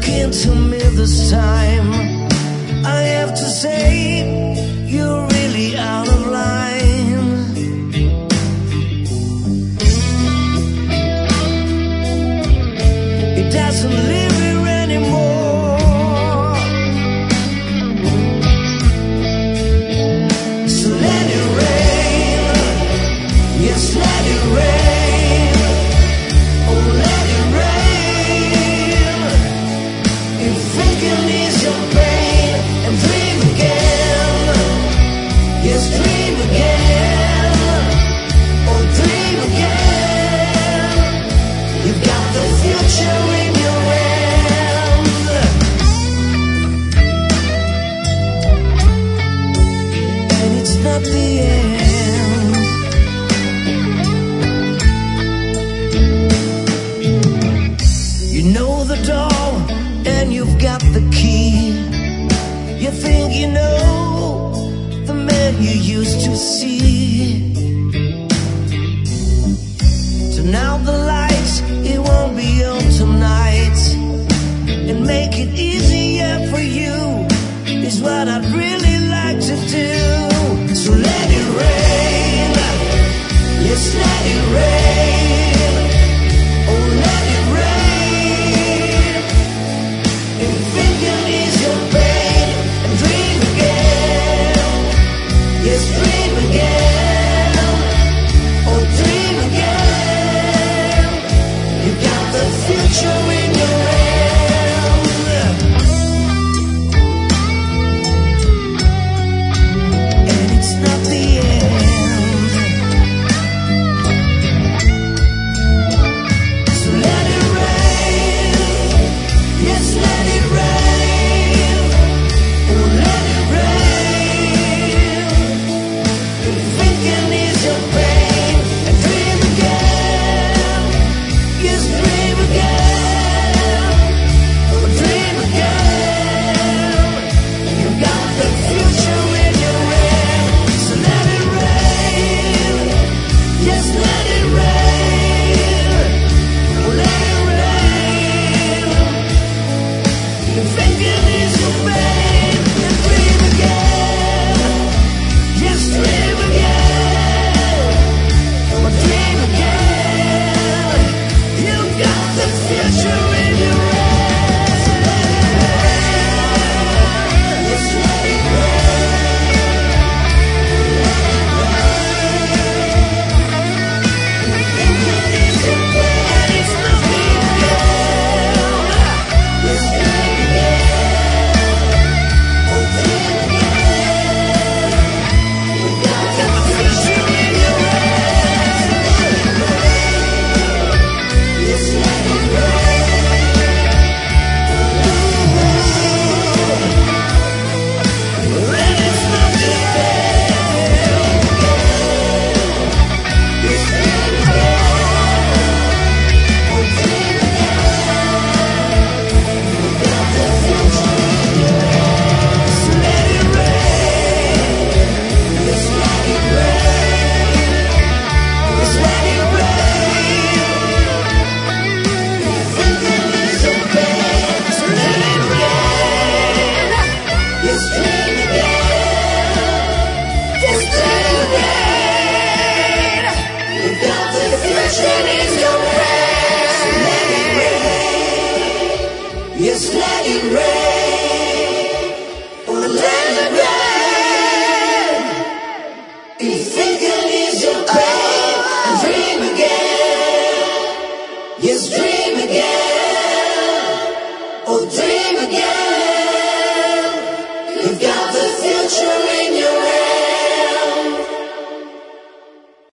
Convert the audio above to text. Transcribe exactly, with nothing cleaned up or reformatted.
into me this time. I have to say, you're really out of line. It doesn't live here anymore. So let it rain. Yes, let it rain. Oh, let it rain. If we can ease your pain and dream again. Yes, dream again. Oh, dream again. You've got the future in your hand. And it's not the end. You know the door and you've got the key. You think you know the man you used to see. Turn out the lights, it won't be on tonight. And make it easier for you is what I'd really like to do. So let it rain. Yes, let it rain. Oh, let it rain. If we can ease your pain and dream again. Yes, dream again. Oh, dream again. You got the future in your hand. And it's not the end. So let it rain. Yes, let it rain. Oh, let it rain. If we can ease your pain and dream again. Yes, dream again. Oh, dream again. You got the future in your hand. So let it rain. Yes, let it rain. Oh, let it rain. If we can ease your pain and dream again. Yes, dream again. Oh, dream again. You got the future in your hand. Yes, let it Yes, let it rain. Oh, let it rain. If we can ease your pain and dream again. Yes, dream again. Oh, dream again.